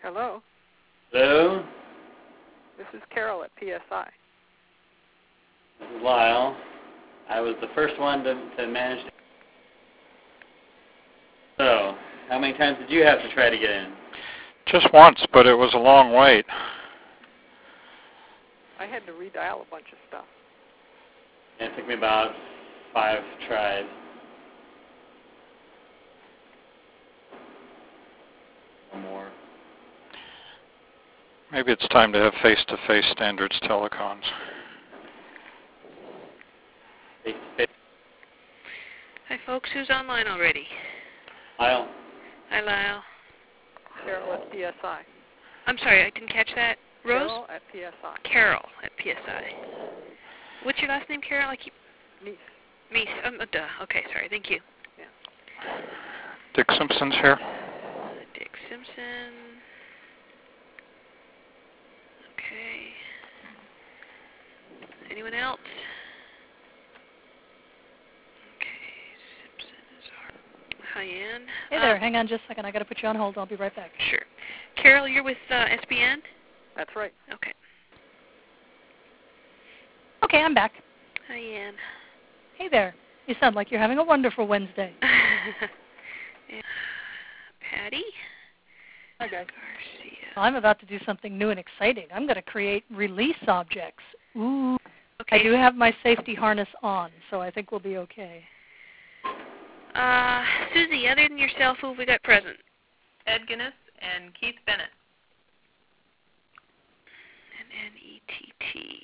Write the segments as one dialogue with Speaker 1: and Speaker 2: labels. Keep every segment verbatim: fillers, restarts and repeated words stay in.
Speaker 1: Hello.
Speaker 2: Hello.
Speaker 1: This is Carol at P S I.
Speaker 2: This is Lyle. I was the first one to, to manage to... So, how many times did you have to try to get in?
Speaker 3: Just once, but it was a long wait.
Speaker 1: I had to redial a bunch of stuff.
Speaker 2: It took me about five tries. Or more.
Speaker 3: Maybe it's time to have face-to-face standards telecons.
Speaker 2: Face-to-face.
Speaker 4: Hi, folks. Who's online already?
Speaker 2: Lyle.
Speaker 4: Hi, Lyle.
Speaker 1: Carol at P S I.
Speaker 4: I'm sorry, I didn't catch that. Rose?
Speaker 1: Carol at P S I.
Speaker 4: Carol at P S I. What's your last name, Carol? I keep...
Speaker 1: Meese.
Speaker 4: Meese. Um, uh, duh. Okay, sorry. Thank you.
Speaker 1: Yeah.
Speaker 3: Dick Simpson's here.
Speaker 4: Dick Simpson. Okay. Anyone else? Okay, Simpson is our... Hi, Ann.
Speaker 5: Hey there.
Speaker 4: Um,
Speaker 5: Hang on just a second. I got to put you on hold. I'll be right back.
Speaker 4: Sure. Carol, you're with uh, S B N?
Speaker 1: That's right.
Speaker 4: Okay.
Speaker 5: Okay, I'm back.
Speaker 4: Hi, Ann.
Speaker 5: Hey there. You sound like you're having a wonderful Wednesday.
Speaker 4: And Patty?
Speaker 1: Hi, guys.
Speaker 4: Garcia.
Speaker 5: Well, I'm about to do something new and exciting. I'm going to create release objects. Ooh.
Speaker 4: Okay.
Speaker 5: I do have my safety harness on, so I think we'll be okay.
Speaker 4: Uh, Susie, other than yourself, who have we got present?
Speaker 6: Ed Guinness and Keith Bennett.
Speaker 4: And N E T T.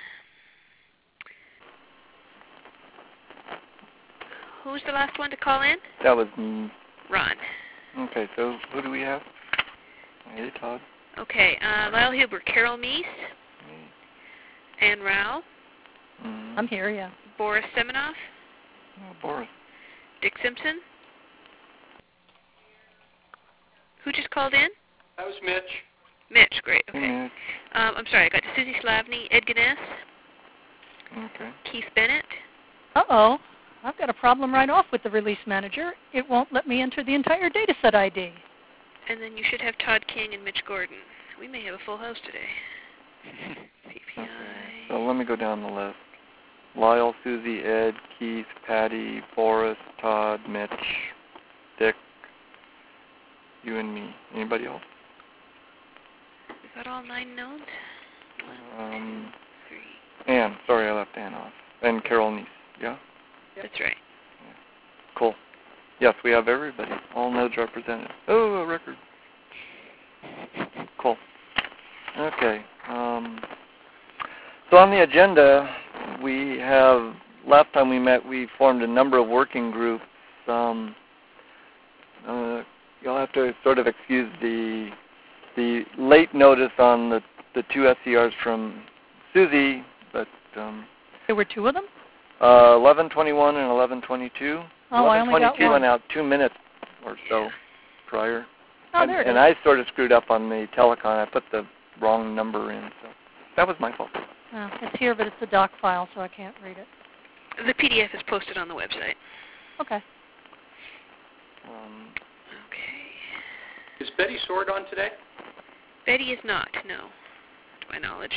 Speaker 4: Who's the last one to call in?
Speaker 7: That was me.
Speaker 4: Ron.
Speaker 7: Okay, so who do we have? Hey, Todd.
Speaker 4: Okay, uh, Lyle Huber, Carol Meese,
Speaker 7: Me.
Speaker 4: Ann Rao,
Speaker 7: Mm.
Speaker 5: I'm here, yeah.
Speaker 4: Boris Semenoff,
Speaker 7: Oh, Boris.
Speaker 4: Dick Simpson. Who just called in?
Speaker 8: That was Mitch.
Speaker 4: Mitch, great,
Speaker 7: Hey,
Speaker 4: okay.
Speaker 7: Mitch.
Speaker 4: Um, I'm sorry, I got Susie Slavny, Ed Guinness,
Speaker 7: Okay.
Speaker 4: Keith Bennett.
Speaker 5: Uh-oh. I've got a problem right off with the release manager. It won't let me enter the entire dataset I D.
Speaker 4: And then you should have Todd King and Mitch Gordon. We may have a full house today. C P I.
Speaker 7: Okay. So let me go down the list. Lyle, Susie, Ed, Keith, Patty, Boris, Todd, Mitch, Dick, you and me. Anybody else?
Speaker 4: We got all nine nodes? One,
Speaker 7: Um,
Speaker 4: two, three.
Speaker 7: Ann. Sorry, I left Ann off. And Carol Neese. Yeah?
Speaker 4: That's right.
Speaker 7: Cool. Yes, we have everybody. All nodes represented. Oh, a record. Cool. Okay. Um, so on the agenda, we have, last time we met, we formed a number of working groups. Um, uh, you'll have to sort of excuse the the late notice on the, the two S C Rs from Susie, but um,
Speaker 5: There were two of them?
Speaker 7: uh, eleven twenty-one and eleven twenty-two.
Speaker 5: Oh, I only got
Speaker 7: eleven twenty-two
Speaker 5: one.
Speaker 7: went out two minutes or so prior.
Speaker 5: Oh,
Speaker 7: and
Speaker 5: there it
Speaker 7: and
Speaker 5: is.
Speaker 7: I sort of screwed up on the telecon. I put the wrong number in, so that was my fault.
Speaker 5: Oh, it's here, but it's a doc file, so I can't read it.
Speaker 4: The P D F is posted on the website.
Speaker 5: Okay.
Speaker 7: Um,
Speaker 4: Okay.
Speaker 8: Is Betty Sword on today?
Speaker 4: Betty is not, no, to my knowledge.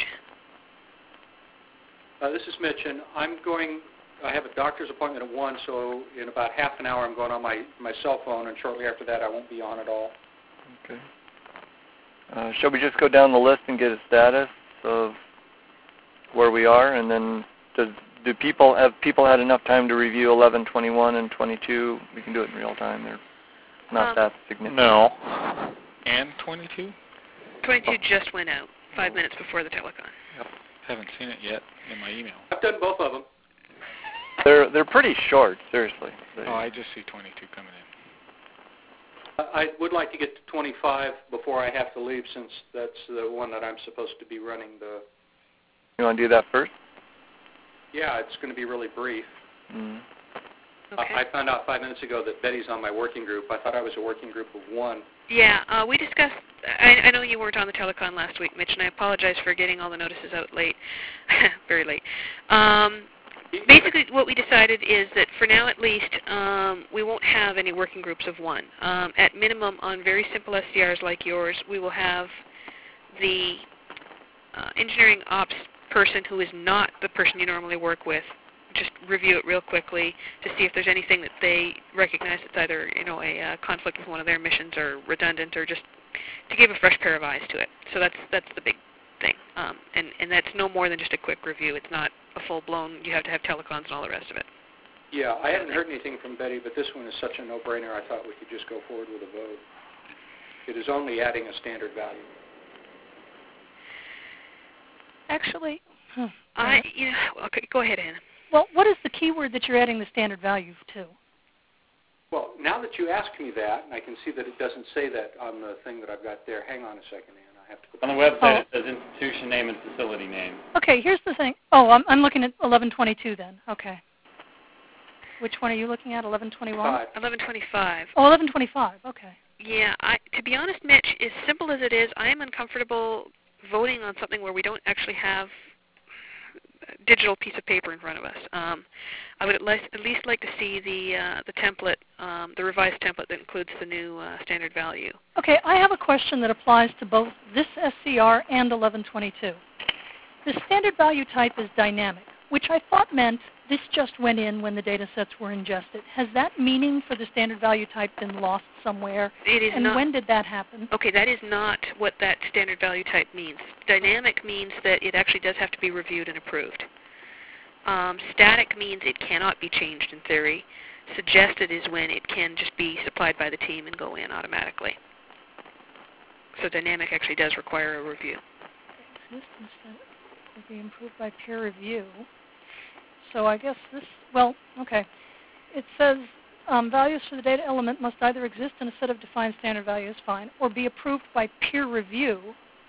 Speaker 8: Uh, this is Mitch, and I'm going, I have a doctor's appointment at one, so in about half an hour I'm going on my, my cell phone, and shortly after that I won't be on at all.
Speaker 7: okay. Uh, shall we just go down the list and get a status of where we are, and then does, do people have people had enough time to review eleven, twenty-one, and twenty-two? We can do it in real time. They're not
Speaker 4: Um,
Speaker 7: that significant.
Speaker 3: No. And twenty-two?
Speaker 4: twenty-two just went out five minutes before the telecon.
Speaker 3: Haven't seen it yet in my email.
Speaker 8: I've done both of them.
Speaker 7: They're they're pretty short, seriously. They,
Speaker 3: Oh, I just see twenty-two coming in.
Speaker 8: I would like to get to twenty-five before I have to leave, since that's the one that I'm supposed to be running the...
Speaker 7: you want to do that first?
Speaker 8: Yeah, it's going to be really brief.
Speaker 7: Mm.
Speaker 4: Okay.
Speaker 8: I, I found out five minutes ago that Betty's on my working group. I thought I was a working group of one.
Speaker 4: Yeah, uh, we discussed, I, I know you weren't on the telecon last week, Mitch, and I apologize for getting all the notices out late, very late. Um, Basically, what we decided is that for now at least, um, we won't have any working groups of one. Um, at minimum, on very simple S C Rs like yours, we will have the uh, engineering ops person who is not the person you normally work with just review it real quickly to see if there's anything that they recognize that's either, you know, a uh, conflict with one of their missions or redundant, or just to give a fresh pair of eyes to it. So that's that's the big thing. Um, and, and that's no more than just a quick review. It's not a full-blown, you have to have telecons and all the rest of it.
Speaker 8: Yeah, I hadn't heard anything from Betty, but this one is such a no-brainer, I thought we could just go forward with a vote. It is only adding a standard value.
Speaker 5: Actually, huh,
Speaker 4: I, you know, okay, go ahead, Anna.
Speaker 5: well, what is the keyword that you're adding the standard value to?
Speaker 8: Well, now that you ask me that, and I can see that it doesn't say that on the thing that I've got there. Hang on a second, Ann. I have to go
Speaker 2: On
Speaker 8: back.
Speaker 2: the website,
Speaker 5: Oh.
Speaker 2: it says institution name and facility name.
Speaker 5: Okay, here's the thing. Oh, I'm, I'm looking at eleven twenty-two then. Okay. Which one are you looking at, eleven twenty-one?
Speaker 8: Five.
Speaker 4: eleven twenty-five.
Speaker 5: Oh, eleven twenty-five. Okay.
Speaker 4: Yeah, I, to be honest, Mitch, as simple as it is, I am uncomfortable voting on something where we don't actually have a digital piece of paper in front of us. Um, I would at least, at least like to see the uh, the template, um, the revised template that includes the new uh, standard value.
Speaker 5: Okay, I have a question that applies to both this S C R and eleven twenty-two. The standard value type is dynamic, which I thought meant this just went in when the data sets were ingested. Has that meaning for the standard value type been lost somewhere?
Speaker 4: It is
Speaker 5: and
Speaker 4: not.
Speaker 5: when did that happen?
Speaker 4: Okay, that is not what that standard value type means. Dynamic means that it actually does have to be reviewed and approved. Um, static means it cannot be changed in theory. Suggested is when it can just be supplied by the team and go in automatically. So dynamic actually does require a review.
Speaker 5: Exist instead of be improved by peer review. So I guess this, well, okay. It says um, values for the data element must either exist in a set of defined standard values, fine, or be approved by peer review.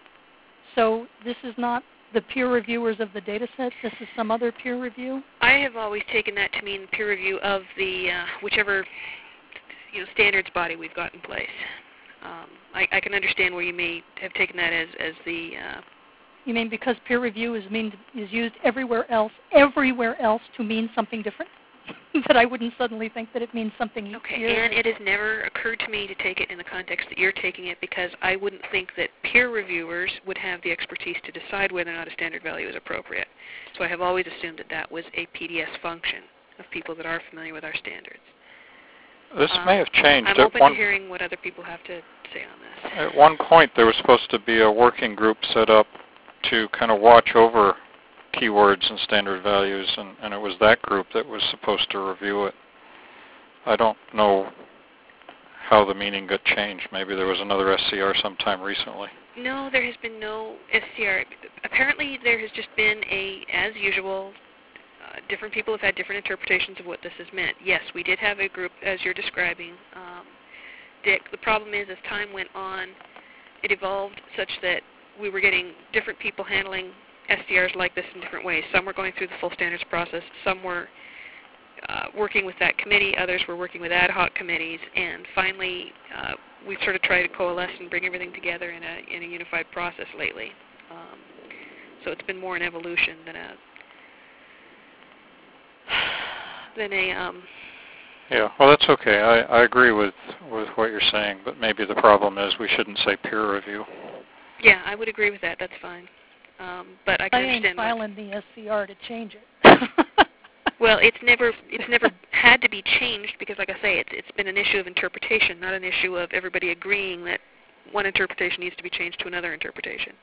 Speaker 5: So this is not the peer reviewers of the data set, this is some other peer review?
Speaker 4: I have always taken that to mean peer review of the uh, whichever you know standards body we've got in place. Um, I, I can understand where you may have taken that as, as the uh,
Speaker 5: You mean because peer review is mean is used everywhere else, everywhere else to mean something different? That I wouldn't suddenly think that it means something
Speaker 4: okay,
Speaker 5: here.
Speaker 4: and it has never occurred to me to take it in the context that you're taking it, because I wouldn't think that peer reviewers would have the expertise to decide whether or not a standard value is appropriate. So I have always assumed that that was a P D S function of people that are familiar with our standards.
Speaker 3: This
Speaker 4: Um,
Speaker 3: may have changed.
Speaker 4: I'm
Speaker 3: At
Speaker 4: open
Speaker 3: one,
Speaker 4: to hearing what other people have to say on this.
Speaker 3: at one point, there was supposed to be a working group set up to kind of watch over keywords and standard values, and, and it was that group that was supposed to review it. I don't know how the meaning got changed. Maybe there was another S C R sometime recently.
Speaker 4: No, there has been no S C R. Apparently, there has just been a, as usual, uh, different people have had different interpretations of what this has meant. Yes, we did have a group, as you're describing, um, Dick. The problem is, as time went on, it evolved such that we were getting different people handling S D Rs like this in different ways. Some were going through the full standards process. Some were uh, working with that committee. Others were working with ad hoc committees. And finally, uh, we've sort of tried to coalesce and bring everything together in a, in a unified process lately. Um, so it's been more an evolution than a than a. Um,
Speaker 3: Yeah, well, that's okay. I, I agree with, with what you're saying, but maybe the problem is we shouldn't say peer review.
Speaker 4: yeah, I would agree with that. That's fine. Um, but I can
Speaker 5: I ain't
Speaker 4: understand. why-
Speaker 5: filing the S C R to change it.
Speaker 4: Well, it's never it's never had to be changed because, like I say, it's it's been an issue of interpretation, not an issue of everybody agreeing that one interpretation needs to be changed to another interpretation.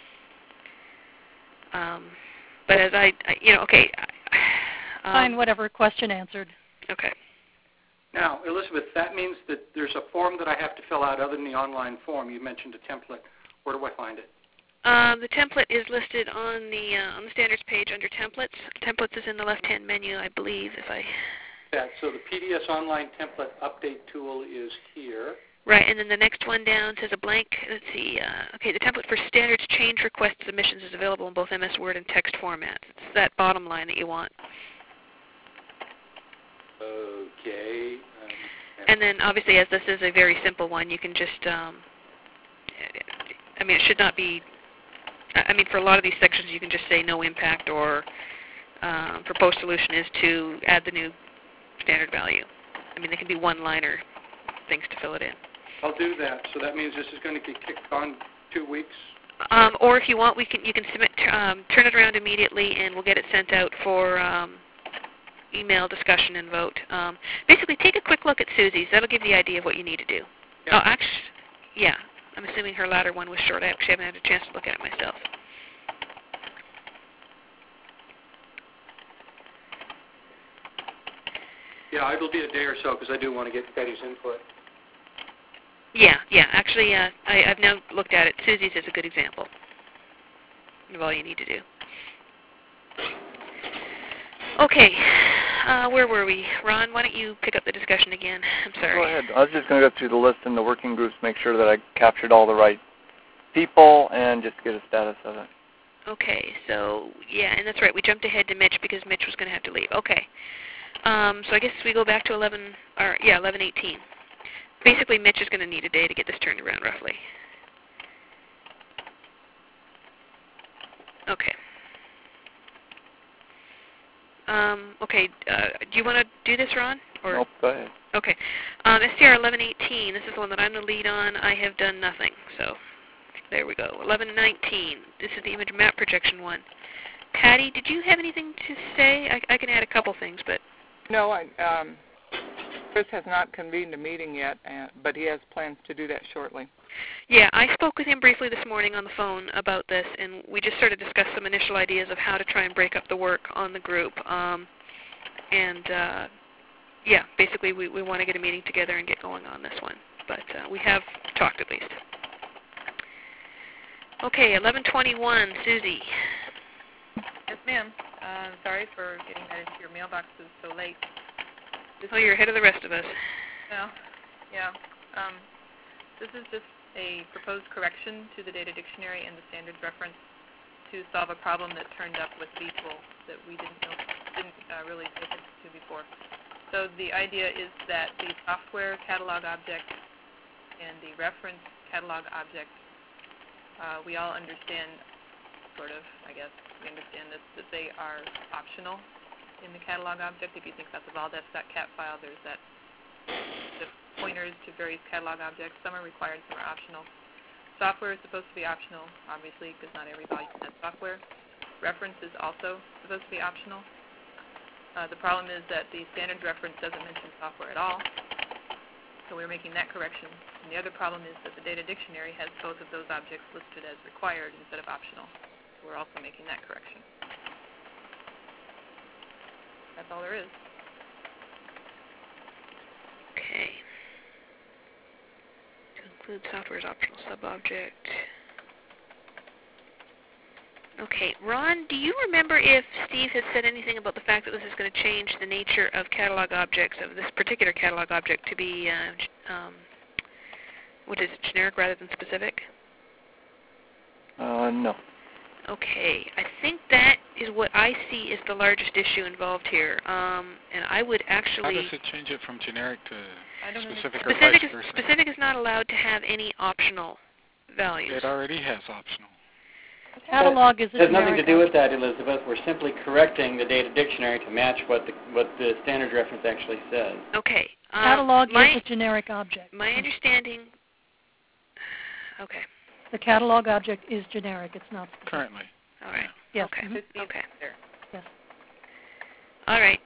Speaker 4: Um, but as I, I, you know, okay. Um,
Speaker 5: Fine, whatever, question answered.
Speaker 4: Okay.
Speaker 8: Now, Elizabeth, that means that there's a form that I have to fill out other than the online form. You mentioned a template. Where do I find it?
Speaker 4: Um, the template is listed on the uh, on the standards page under templates. Templates is in the left-hand menu, I believe. If I
Speaker 8: Yeah, so the P D S Online Template Update Tool is here.
Speaker 4: right, and then the next one down says a blank. Let's see. Uh, okay, the template for standards change request submissions is available in both M S Word and text formats. It's that bottom line that you want.
Speaker 8: Okay. Um,
Speaker 4: And then, obviously, as this is a very simple one, you can just. Um, I mean, it should not be. I mean, for a lot of these sections, you can just say no impact or um, proposed solution is to add the new standard value. I mean, they can be one-liner things to fill it in.
Speaker 8: I'll do that. So that means this is going to get kicked on two weeks?
Speaker 4: Um, or if you want, we can you can submit, um, turn it around immediately, and we'll get it sent out for um, email discussion and vote. Um, basically, take a quick look at Susie's. That'll give you the idea of what you need to do.
Speaker 8: Yeah.
Speaker 4: Oh, actually, yeah. I'm assuming her latter one was short. I actually haven't had a chance to look at it myself.
Speaker 8: Yeah, it'll be a day or so because I do want to get Betty's input.
Speaker 4: Yeah, yeah. Actually, uh, I, I've now looked at it. Susie's is a good example of all you need to do. Okay, uh, where were we? Ron, why don't you pick up the discussion again? I'm sorry.
Speaker 7: Go ahead. I was just going to go through the list in the working groups, make sure that I captured all the right people, and just get a status of it.
Speaker 4: Okay, so, yeah, and that's right. We jumped ahead to Mitch because Mitch was going to have to leave. Okay. Um, so I guess we go back to eleven, or yeah, eleven eighteen. Basically, Mitch is going to need a day to get this turned around, roughly. Okay. Um, okay, uh, do you want to do this, Ron? Or?
Speaker 7: Nope, go ahead.
Speaker 4: Okay. Um, S T R eleven eighteen, this is the one that I'm the lead on. I have done nothing, so there we go. eleven nineteen, this is the image map projection one. Patty, did you have anything to say? I, I can add a couple things, but...
Speaker 9: No, I, um, Chris has not convened a meeting yet, uh, but he has plans to do that shortly.
Speaker 4: Yeah, I spoke with him briefly this morning on the phone about this, and we just sort of discussed some initial ideas of how to try and break up the work on the group. Um, and, uh, yeah, basically we, we want to get a meeting together and get going on this one. But uh, we have talked at least. Okay, eleven twenty-one, Susie.
Speaker 6: Yes, ma'am. Uh, sorry for getting that into your mailboxes so late. This
Speaker 4: Oh, you're ahead of the rest of us.
Speaker 6: No, yeah. Um, this is just a proposed correction to the data dictionary and the standards reference to solve a problem that turned up with V tool that we didn't know, didn't uh, really pay attention to before. So the idea is that the software catalog object and the reference catalog object, uh, we all understand, sort of, I guess, we understand this, that they are optional in the catalog object. If you think about the valdes.cat file, there's that the pointers to various catalog objects. Some are required, some are optional. Software is supposed to be optional, obviously, because not every volume has software. Reference is also supposed to be optional. Uh, the problem is that the standards reference doesn't mention software at all, so we're making that correction. And the other problem is that the data dictionary has both of those objects listed as required instead of optional. So we're also making that correction. That's all there is.
Speaker 4: Okay. To include software as optional sub-object. Okay, Ron, do you remember if Steve has said anything about the fact that this is going to change the nature of catalog objects, of this particular catalog object, to be, uh, um, what is it, generic rather than specific?
Speaker 7: Uh, no.
Speaker 4: Okay, I think that is what I see as the largest issue involved here, um, and I would actually...
Speaker 3: How does it change it from generic to
Speaker 6: I don't
Speaker 3: specific or
Speaker 4: specific
Speaker 3: vice
Speaker 4: is,
Speaker 3: versa?
Speaker 4: specific is not allowed to have any optional values.
Speaker 3: It already has optional.
Speaker 5: Catalog is a
Speaker 2: It has
Speaker 5: generic
Speaker 2: nothing to do with
Speaker 5: object.
Speaker 2: that, Elizabeth. We're simply correcting the data dictionary to match what the what the standard reference actually says.
Speaker 4: Okay. Um,
Speaker 5: Catalog
Speaker 4: my,
Speaker 5: is a generic object.
Speaker 4: My understanding... Okay.
Speaker 5: The catalog object is generic. It's not specific.
Speaker 3: Currently.
Speaker 4: All right.
Speaker 5: Yes.
Speaker 4: Okay.
Speaker 5: mhm.
Speaker 4: Okay.
Speaker 6: There.
Speaker 5: Yes.
Speaker 4: All right.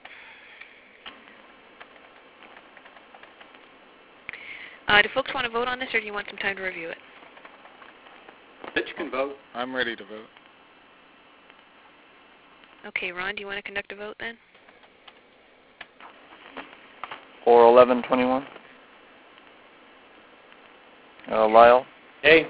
Speaker 4: Uh, do folks want to vote on this, or do you want some time to review it?
Speaker 8: But you can vote.
Speaker 3: I'm ready to vote.
Speaker 4: Okay, Ron, do you want to conduct a vote then?
Speaker 7: For eleven twenty-one. Uh, Lyle.
Speaker 2: Hey,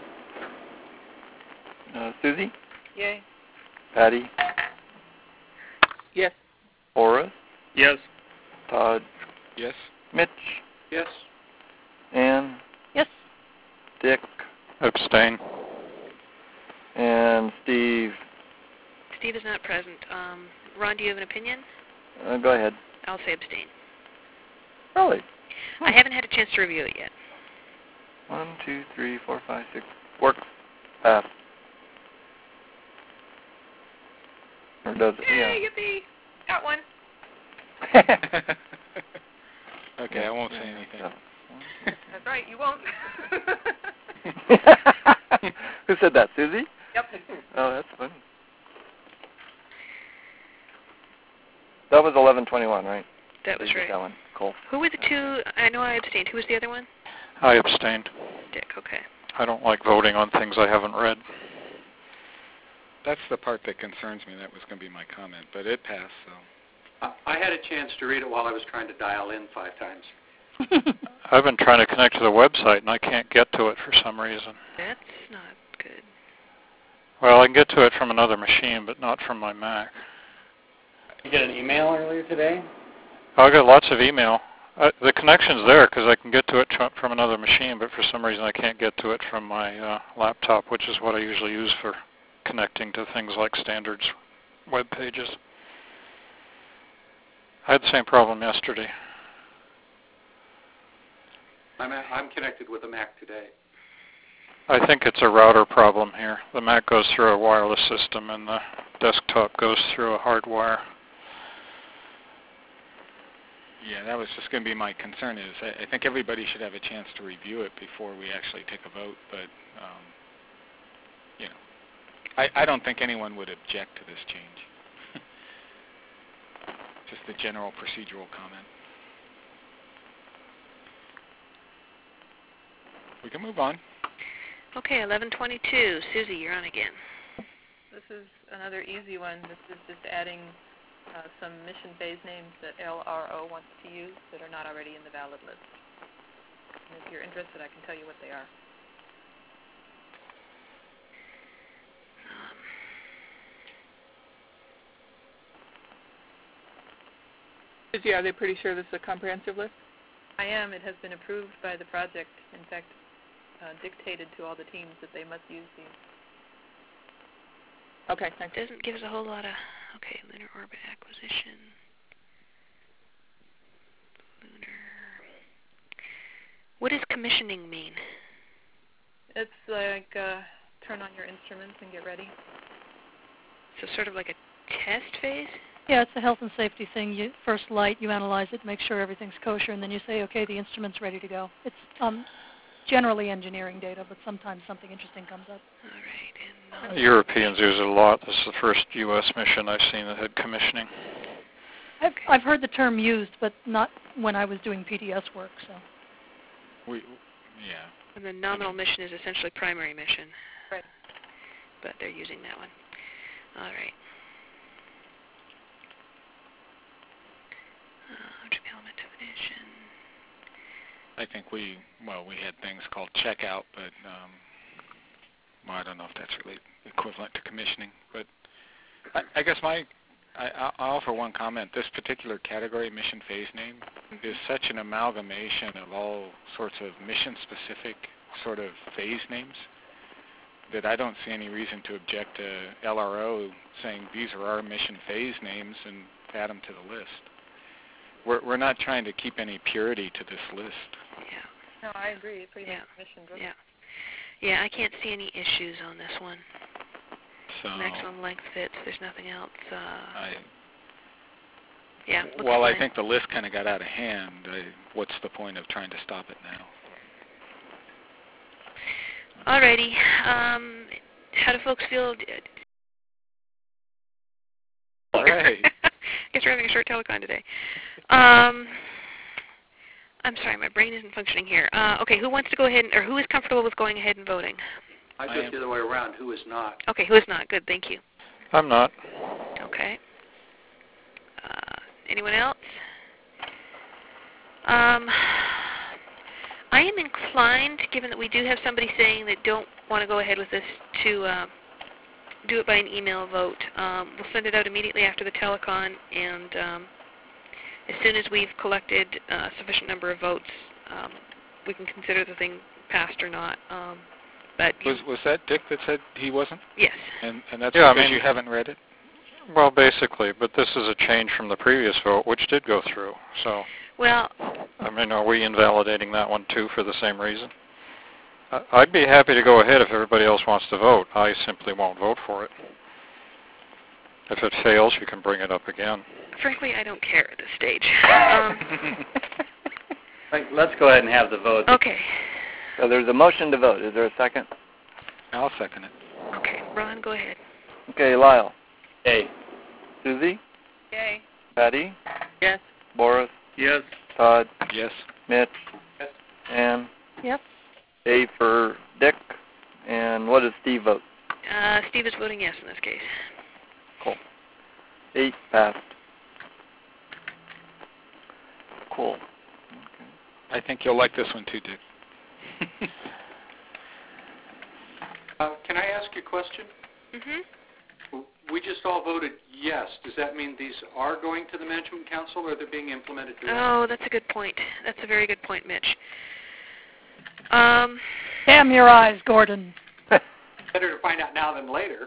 Speaker 7: Uh, Susie.
Speaker 6: Yay.
Speaker 7: Patty.
Speaker 9: Yes.
Speaker 7: Horace.
Speaker 3: Yes.
Speaker 7: Todd.
Speaker 3: Yes.
Speaker 7: Mitch.
Speaker 8: Yes.
Speaker 7: Ann.
Speaker 5: Yes.
Speaker 7: Dick.
Speaker 3: Abstain.
Speaker 7: And Steve.
Speaker 4: Steve is not present. Um, Ron, do you have an opinion?
Speaker 7: Uh, go ahead.
Speaker 4: I'll say abstain.
Speaker 7: Really?
Speaker 4: I haven't had a chance to review it yet.
Speaker 7: One, two, three, four, five, six. Works. Pass. Or does it?
Speaker 6: Yay,
Speaker 7: Yeah.
Speaker 6: yippee. got one.
Speaker 9: Okay, I won't say anything.
Speaker 6: That's right, you won't.
Speaker 7: Who said that, Susie?
Speaker 6: Yep.
Speaker 7: Oh, that's funny. That was eleven twenty-one, right?
Speaker 4: That was
Speaker 7: Susie
Speaker 4: right.
Speaker 7: That one. Cool.
Speaker 4: Who were the two? I know I abstained. Who was the other one?
Speaker 3: I abstained.
Speaker 4: Dick, okay.
Speaker 3: I don't like voting on things I haven't read.
Speaker 9: That's the part that concerns me. That was going to be my comment, but it passed, so.
Speaker 8: I, I had a chance to read it while I was trying to dial in five times.
Speaker 3: I've been trying to connect to the website, and I can't get to it for some reason.
Speaker 4: That's not good.
Speaker 3: Well, I can get to it from another machine, but not from my Mac.
Speaker 2: You get an email earlier today?
Speaker 3: I got lots of email. Uh, the connection's there because I can get to it tr- from another machine, but for some reason I can't get to it from my uh, laptop, which is what I usually use for connecting to things like standards web pages. I had the same problem yesterday.
Speaker 8: I'm, a, I'm connected with a Mac today.
Speaker 3: I think it's a router problem here. The Mac goes through a wireless system and the desktop goes through a hard wire.
Speaker 9: Yeah, that was just going to be my concern is I, I think everybody should have a chance to review it before we actually take a vote, but, um, you know, I, I don't think anyone would object to this change. Just a general procedural comment. We can move on.
Speaker 4: Okay, eleven twenty-two. Susie, you're on again.
Speaker 6: This is another easy one. This is just adding uh, some mission phase names that L R O wants to use that are not already in the valid list. And if you're interested, I can tell you what they are.
Speaker 9: Susie, are they pretty sure this is a comprehensive list?
Speaker 6: I am. It has been approved by the project. In fact, uh, dictated to all the teams that they must use these.
Speaker 9: Okay, thanks.
Speaker 4: Doesn't give us a whole lot of... Okay, lunar orbit acquisition. Lunar... What does commissioning mean?
Speaker 6: It's like uh, turn on your instruments and get ready.
Speaker 4: So sort of like a test phase?
Speaker 5: Yeah, it's a health and safety thing. You first light, you analyze it, make sure everything's kosher, and then you say, okay, the instrument's ready to go. It's um, generally engineering data, but sometimes something interesting comes up.
Speaker 4: All right. And, uh,
Speaker 3: Europeans use it a lot. This is the first U S mission I've seen that had commissioning.
Speaker 5: I've, I've heard the term used, but not when I was doing P D S work. So.
Speaker 9: We, yeah.
Speaker 4: And the nominal mission is essentially primary mission.
Speaker 6: Right.
Speaker 4: But they're using that one. All right. Uh, trip element definition.
Speaker 9: I think we, well, we had things called checkout, but um, well, I don't know if that's really equivalent to commissioning. But I, I guess my, I, I'll offer one comment. This particular category, mission phase name, mm-hmm. is such an amalgamation of all sorts of mission-specific sort of phase names that I don't see any reason to object to L R O saying these are our mission phase names and add them to the list. We're, we're not trying to keep any purity to this list.
Speaker 4: Yeah.
Speaker 6: No, I agree. It pretty
Speaker 4: yeah.
Speaker 6: much mission driven.
Speaker 4: Yeah. Yeah, I can't see any issues on this one.
Speaker 9: So
Speaker 4: maximum length fits. There's nothing else. Uh,
Speaker 9: I,
Speaker 4: yeah.
Speaker 9: Well,
Speaker 4: fine.
Speaker 9: I think the list kind of got out of hand. I, what's the point of trying to stop it now?
Speaker 4: Alrighty. Um, how do folks feel?
Speaker 9: All right.
Speaker 4: Guess we're having a short telecon today. Um, I'm sorry, my brain isn't functioning here. Uh, okay, who wants to go ahead and, or who is comfortable with going ahead and voting?
Speaker 8: I do it the other way around. Who is not?
Speaker 4: Okay, who is not? Good, thank you.
Speaker 3: I'm not.
Speaker 4: Okay. Uh, anyone else? Um, I am inclined, given that we do have somebody saying they don't want to go ahead with this, to uh, do it by an email vote. Um, we'll send it out immediately after the telecon, and um, as soon as we've collected a sufficient number of votes, um, we can consider the thing passed or not. Um, but
Speaker 9: Was was that Dick that said he wasn't?
Speaker 4: Yes.
Speaker 9: And and that's
Speaker 3: Yeah, I
Speaker 9: because
Speaker 3: mean-
Speaker 9: you haven't read it?
Speaker 3: Well, basically, but this is a change from the previous vote, which did go through. So,
Speaker 4: Well,
Speaker 3: I mean, are we invalidating that one too for the same reason? I- I'd be happy to go ahead if everybody else wants to vote. I simply won't vote for it. If it fails, you can bring it up again.
Speaker 4: Frankly, I don't care at this stage. Um,
Speaker 2: Like, let's go ahead and have the vote.
Speaker 4: okay.
Speaker 7: So there's a motion to vote. Is there a second?
Speaker 9: I'll second it.
Speaker 4: Okay, Ron, go ahead.
Speaker 7: Okay, Lyle.
Speaker 2: Hey.
Speaker 7: Susie?
Speaker 6: Yay.
Speaker 7: Patty?
Speaker 1: Yes.
Speaker 7: Boris?
Speaker 8: Yes.
Speaker 7: Todd?
Speaker 9: Yes.
Speaker 7: Mitch?
Speaker 8: Yes.
Speaker 7: Ann?
Speaker 5: Yes.
Speaker 7: A for Dick. And what does Steve vote?
Speaker 4: Uh, Steve is voting yes in this case.
Speaker 7: Cool. Eight passed. Cool.
Speaker 9: I think you'll like this one too, Dick.
Speaker 8: Uh, can I ask you a question?
Speaker 4: Mm-hmm.
Speaker 8: We just all voted yes. Does that mean these are going to the Management Council, or they're being implemented directly?
Speaker 4: Oh, that's a good point. That's a very good point, Mitch. Um,
Speaker 5: Damn your eyes, Gordon.
Speaker 8: Better to find out now than later.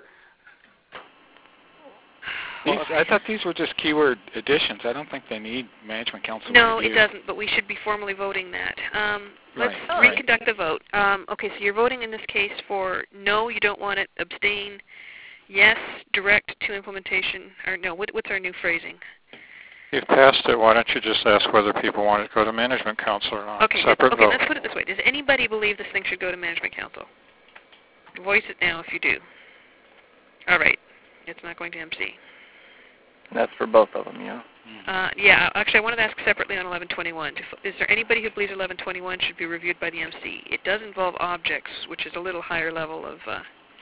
Speaker 9: These, I thought these were just keyword additions. I don't think they need Management Council
Speaker 4: no,
Speaker 9: review.
Speaker 4: it doesn't, but we should be formally voting that. Um, let's
Speaker 9: Right.
Speaker 5: All right.
Speaker 4: reconduct the vote. Um, okay, so you're voting in this case for no, you don't want it, abstain, yes, direct to implementation, or no, what, what's our new phrasing?
Speaker 3: You've passed it. Why don't you just ask whether people want it to go to Management Council or not?
Speaker 4: Okay,
Speaker 3: Separate
Speaker 4: okay,
Speaker 3: vote.
Speaker 4: let's put it this way. Does anybody believe this thing should go to Management Council? Voice it now if you do. All right. It's not going to M C.
Speaker 7: That's for both of them, yeah.
Speaker 9: Mm.
Speaker 4: Uh, yeah, actually, I wanted to ask separately on eleven twenty-one. Is there anybody who believes eleven twenty-one should be reviewed by the M C? It does involve objects, which is a little higher level of uh,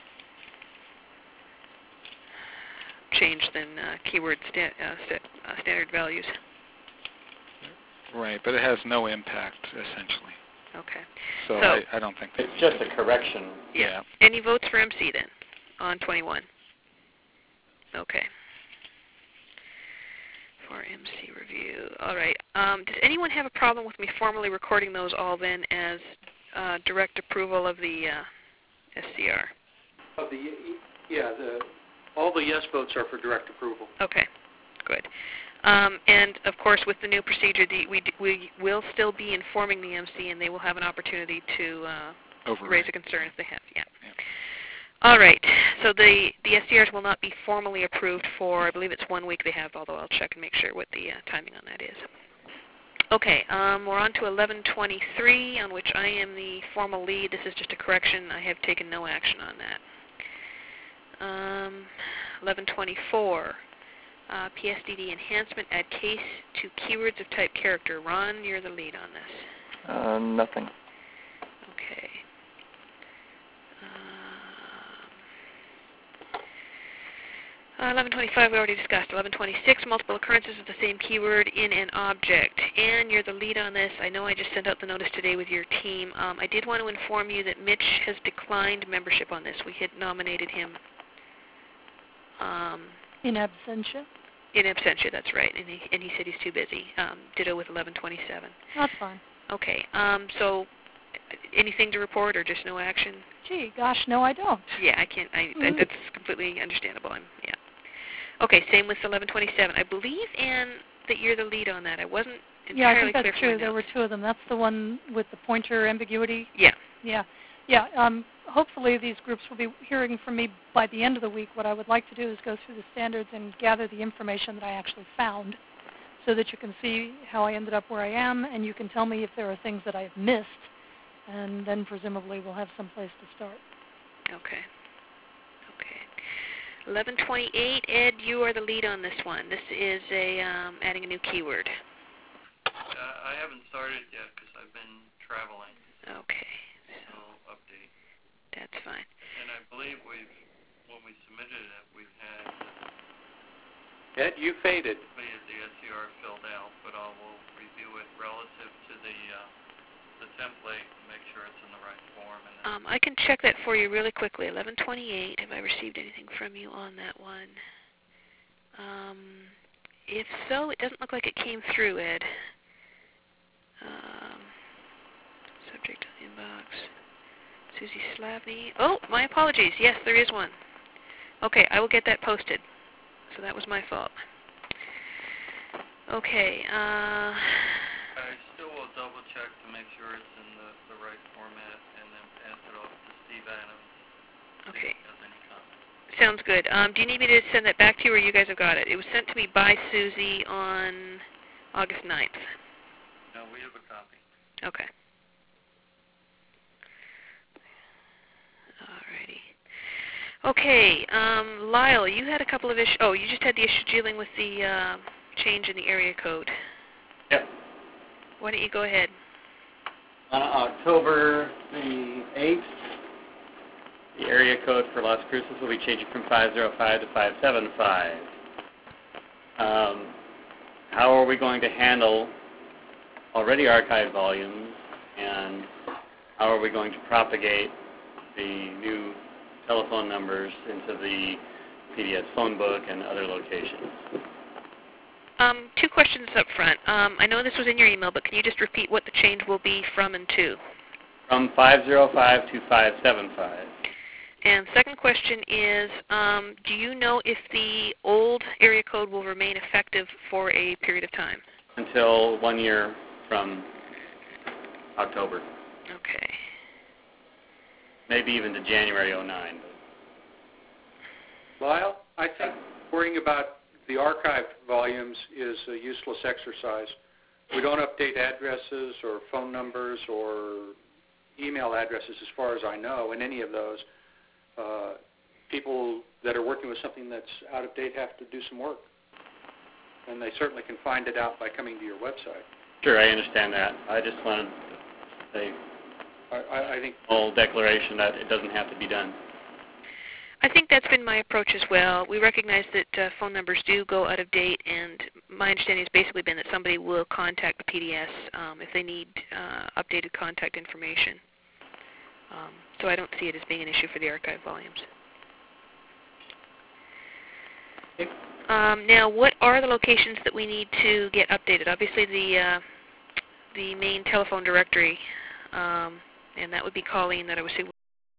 Speaker 4: change than uh, keyword sta- uh, sta- uh, standard values.
Speaker 9: Right, but it has no impact, essentially.
Speaker 4: Okay.
Speaker 9: So,
Speaker 4: So-
Speaker 9: I, I don't think
Speaker 2: It's just a correction.
Speaker 9: Yeah.
Speaker 4: Any votes for M C then on twenty-one? Okay. For M C review. All right. Um, does anyone have a problem with me formally recording those all then as uh, direct approval of the uh, S C R?
Speaker 8: Of the, yeah, the, all the yes votes are for direct approval.
Speaker 4: Okay. Good. Um, and of course, with the new procedure, the, we, d- we will still be informing the M C, and they will have an opportunity to uh,
Speaker 9: Override.
Speaker 4: raise a concern if they have. Yeah.
Speaker 9: Yeah.
Speaker 4: All right. So the the S D Rs will not be formally approved for, I believe it's one week they have, although I'll check and make sure what the uh, timing on that is. Okay. Um, we're on to eleven twenty-three, on which I am the formal lead. This is just a correction. I have taken no action on that. Um, eleven twenty-four. Uh, P S D D enhancement, add case to keywords of type character. Ron, you're the lead on this.
Speaker 7: Uh, nothing.
Speaker 4: Okay. Um, uh, eleven twenty-five we already discussed. eleven twenty-six, multiple occurrences of the same keyword in an object. Anne, you're the lead on this. I know I just sent out the notice today with your team. Um, I did want to inform you that Mitch has declined membership on this. We had nominated him um,
Speaker 5: In absentia.
Speaker 4: in absentia, that's right, and he, and he said he's too busy. Um, ditto with eleven twenty-seven.
Speaker 5: That's fine.
Speaker 4: Okay, um, so anything to report or just no action?
Speaker 5: Gee, gosh, no, I don't.
Speaker 4: Yeah, I can't, I, that, that's completely understandable. I'm, yeah. Okay, same with eleven twenty-seven. I believe, Anne, that you're the lead on that. I wasn't
Speaker 5: Yeah, I
Speaker 4: entirely
Speaker 5: think
Speaker 4: clear
Speaker 5: that's
Speaker 4: from my
Speaker 5: true. There were
Speaker 4: notes.
Speaker 5: two of them. That's the one with the pointer ambiguity.
Speaker 4: Yeah.
Speaker 5: Yeah. Yeah. Um, hopefully these groups will be hearing from me by the end of the week. What I would like to do is go through the standards and gather the information that I actually found so that you can see how I ended up where I am, and you can tell me if there are things that I've missed, and then presumably we'll have some place to start.
Speaker 4: Okay. Okay. eleven twenty-eight, Ed, you are the lead on this one. This is a um, adding a new keyword.
Speaker 10: Uh, I haven't started yet because I've been traveling,
Speaker 4: Okay.
Speaker 10: so update.
Speaker 4: That's fine.
Speaker 10: And I believe we've, when we submitted it, we had
Speaker 8: Ed, you faded.
Speaker 10: we had the S C R filled out, but I will review it relative to the uh, the template and make sure it's in the right form. And then
Speaker 4: Um, I can check that for you really quickly. eleven twenty-eight, have I received anything from you on that one? Um, if so, it doesn't look like it came through, Ed. Um, subject inbox. Susie Slavny. Oh, my apologies. Yes, there is one. Okay, I will get that posted. So that was my fault. Okay. Uh,
Speaker 10: I still will double check to make sure it's in the, the right format and then pass it off to Steve Adams.
Speaker 4: okay.
Speaker 10: If he has any comments.
Speaker 4: sounds good. Um, do you need me to send that back to you, or you guys have got it? It was sent to me by Susie on August ninth.
Speaker 10: No, we have a copy.
Speaker 4: Okay. Alrighty. Okay, um, Lyle, you had a couple of issues. Oh, you just had the issue dealing with the uh, change in the area code.
Speaker 2: Yep.
Speaker 4: Why don't you go ahead?
Speaker 2: On October the eighth, the area code for Las Cruces will be changing from five zero five to five seven five. Um, how are we going to handle already archived volumes, and how are we going to propagate the new telephone numbers into the P D S phone book and other locations?
Speaker 4: Um, two questions up front. Um, I know this was in your email, but can you just repeat what the change will be from and to?
Speaker 2: From five zero five to five seven five.
Speaker 4: And second question is, um, do you know if the old area code will remain effective for a period of time?
Speaker 2: Until one year from October.
Speaker 4: Okay.
Speaker 2: Maybe even to January oh nine.
Speaker 8: Lyle, I think worrying about the archived volumes is a useless exercise. We don't update addresses or phone numbers or email addresses, as far as I know, in any of those. Uh, people that are working with something that's out of date have to do some work. And they certainly can find it out by coming to your website.
Speaker 2: Sure, I understand that. I just wanted to say
Speaker 8: I, I, I think
Speaker 2: full declaration that it doesn't have to be done.
Speaker 4: I think that's been my approach as well. We recognize that uh, phone numbers do go out of date, and my understanding has basically been that somebody will contact the P D S um, if they need uh, updated contact information. Um, so I don't see it as being an issue for the archive volumes. Um, now, what are the locations that we need to get updated? Obviously, the uh, the main telephone directory, um, and that would be Colleen that I was seeing.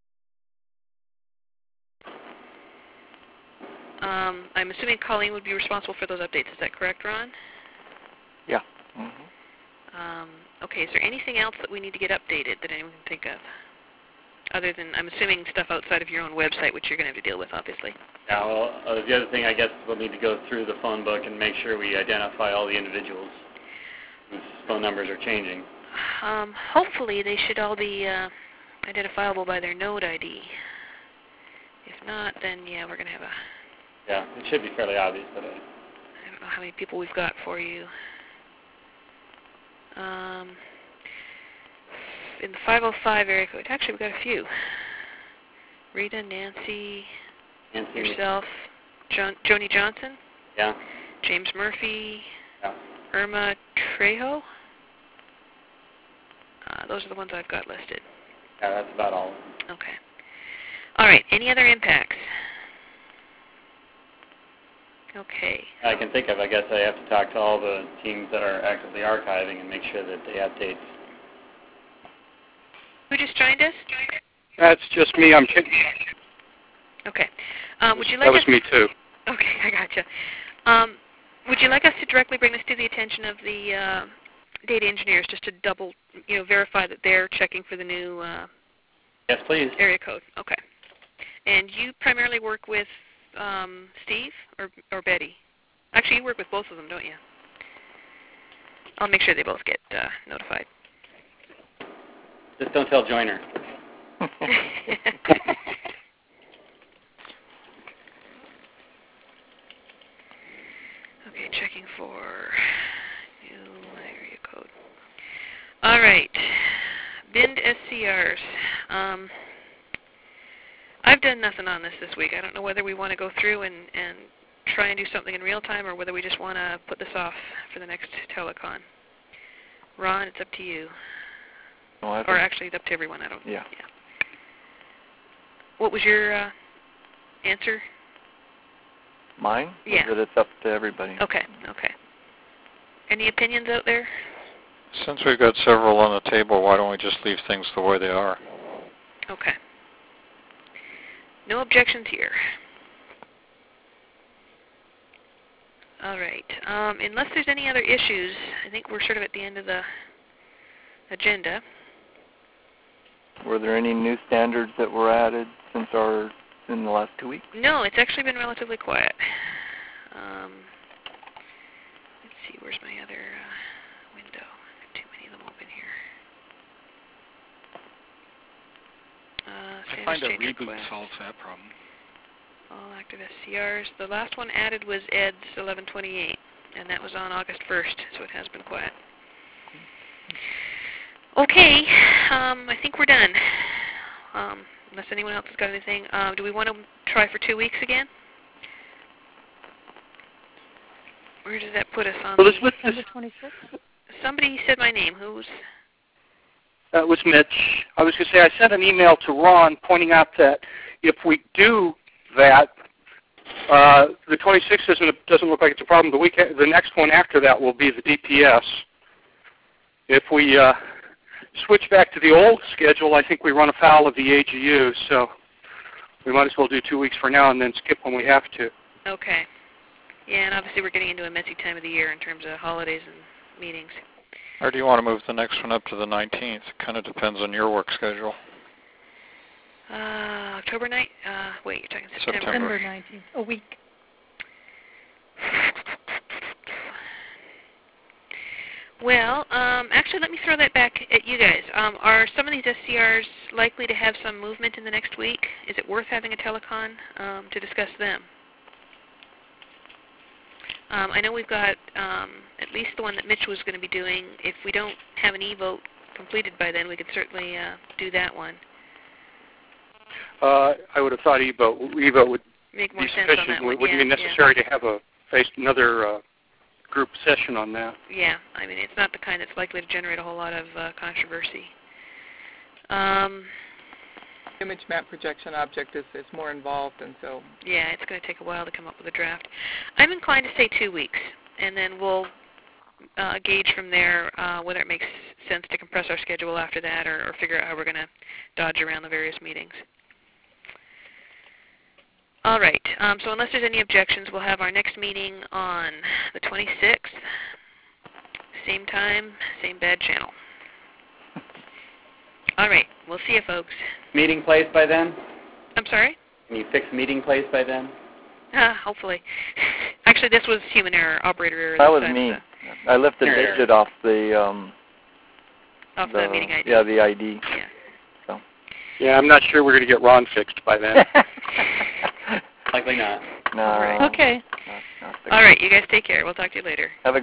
Speaker 4: Um, I'm assuming Colleen would be responsible for those updates. Is that correct, Ron?
Speaker 7: Yeah. Mm-hmm.
Speaker 4: Um, okay, is there anything else that we need to get updated that anyone can think of? Other than, I'm assuming, stuff outside of your own website, which you're going to have to deal with, obviously.
Speaker 2: Yeah, well, uh, the other thing, I guess, we'll need to go through the phone book and make sure we identify all the individuals whose phone numbers are changing.
Speaker 4: Um, hopefully, they should all be uh, identifiable by their node I D. If not, then, yeah, we're going to have a...
Speaker 2: Yeah, it should be fairly obvious, but I...
Speaker 4: I don't know how many people we've got for you. Um, in the five oh five area code, actually we've got a few. Rita, Nancy,
Speaker 2: Nancy
Speaker 4: yourself, John, Joni Johnson,
Speaker 2: Yeah.
Speaker 4: James Murphy,
Speaker 2: Yeah.
Speaker 4: Irma Trejo. Uh, those are the ones I've got listed.
Speaker 2: Yeah, that's about all.
Speaker 4: Okay. All right, any other impacts? Okay.
Speaker 2: I can think of, I guess I have to talk to all the teams that are actively archiving and make sure that they have dates.
Speaker 4: Who just joined us?
Speaker 11: That's just me. I'm kidding.
Speaker 4: Okay. Um, would you like
Speaker 11: that was
Speaker 4: us
Speaker 11: me too.
Speaker 4: Okay, I gotcha. Um, would you like us to directly bring this to the attention of the uh, data engineers, just to double, you know, verify that they're checking for the new uh,
Speaker 2: Yes, please.
Speaker 4: area code? Okay. And you primarily work with um, Steve or or Betty? Actually, you work with both of them, don't you? I'll make sure they both get uh, notified.
Speaker 2: Just don't tell Joyner.
Speaker 4: Okay, checking for new area code. All right, B I N D S C Rs. Um, I've done nothing on this this week. I don't know whether we want to go through and, and try and do something in real time, or whether we just want to put this off for the next telecon. Ron, it's up to you.
Speaker 7: No, I
Speaker 4: Or
Speaker 7: think-
Speaker 4: actually, it's up to everyone. I don't.
Speaker 7: Yeah.
Speaker 4: yeah. What was your uh, answer?
Speaker 7: Mine?
Speaker 4: Yeah.
Speaker 7: That it's up to everybody.
Speaker 4: Okay. Okay. Any opinions out there?
Speaker 3: Since we've got several on the table, why don't we just leave things the way they are?
Speaker 4: Okay. No objections here. All right. Um, unless there's any other issues, I think we're sort of at the end of the agenda.
Speaker 7: Were there any new standards that were added since our in the last two weeks?
Speaker 4: No, it's actually been relatively quiet. Um, let's see, where's my other uh, window? Too many of them open here. Uh,
Speaker 9: I
Speaker 4: standards
Speaker 9: find a
Speaker 4: change
Speaker 9: reboot
Speaker 4: request.
Speaker 9: solves that problem.
Speaker 4: All active S C Rs. The last one added was E D S eleven twenty-eight, and that was on August first, so it has been quiet. Okay, um, I think we're done. Um, unless anyone else has got anything. Um, do we want to try for two weeks again? Where does that put us on?
Speaker 11: Well, this was
Speaker 5: September twenty-sixth?
Speaker 4: Somebody said my name. Who's?
Speaker 11: That was Mitch. I was going to say I sent an email to Ron pointing out that if we do that, uh, the twenty-sixth doesn't doesn't look like it's a problem. The week the next one after that will be the D P S. If we uh, switch back to the old schedule, I think we run afoul of the A G U. So we might as well do two weeks for now and then skip when we have to.
Speaker 4: Okay. Yeah, and obviously we're getting into a messy time of the year in terms of holidays and meetings.
Speaker 3: Or do you want to move the next one up to the nineteenth? It kind of depends on your work schedule.
Speaker 4: Uh, October ninth? Uh, wait, you're talking September.
Speaker 3: September.
Speaker 5: September nineteenth, a week.
Speaker 4: Well, um, actually, let me throw that back at you guys. Um, are some of these S C Rs likely to have some movement in the next week? Is it worth having a telecon um, to discuss them? Um, I know we've got um, at least the one that Mitch was going to be doing. If we don't have an e-vote completed by then, we could certainly uh, do that one.
Speaker 11: Uh, I would have thought eVote, eVote would
Speaker 4: Make more
Speaker 11: be
Speaker 4: sense on
Speaker 11: sufficient.
Speaker 4: that one.
Speaker 11: It wouldn't
Speaker 4: yeah,
Speaker 11: be necessary to have a face another uh, group session on that.
Speaker 4: Yeah. yeah, I mean, it's not the kind that's likely to generate a whole lot of uh, controversy. Um,
Speaker 6: Image map projection object is, is more involved, and so
Speaker 4: yeah, it's going to take a while to come up with a draft. I'm inclined to say two weeks, and then we'll uh, gauge from there uh, whether it makes sense to compress our schedule after that or, or figure out how we're going to dodge around the various meetings. All right, um, so unless there's any objections, we'll have our next meeting on the twenty-sixth, same time, same bad channel. All right, we'll see you, folks.
Speaker 2: Meeting place by then?
Speaker 4: I'm sorry?
Speaker 2: Can you fix meeting place by then?
Speaker 4: Uh, hopefully. Actually, this was human error, operator error.
Speaker 7: That
Speaker 4: this
Speaker 7: was
Speaker 4: time,
Speaker 7: me.
Speaker 4: so.
Speaker 7: I left the
Speaker 2: Error.
Speaker 7: digit off the um,
Speaker 4: Off the, meeting I D.
Speaker 7: Yeah, the I D.
Speaker 4: Yeah.
Speaker 7: So.
Speaker 11: Yeah, I'm not sure we're going to get Ron fixed by then.
Speaker 2: Likely not.
Speaker 7: No.
Speaker 4: All right.
Speaker 5: Okay.
Speaker 7: Not, not
Speaker 4: All right, you guys take care. We'll talk to you later.
Speaker 7: Have a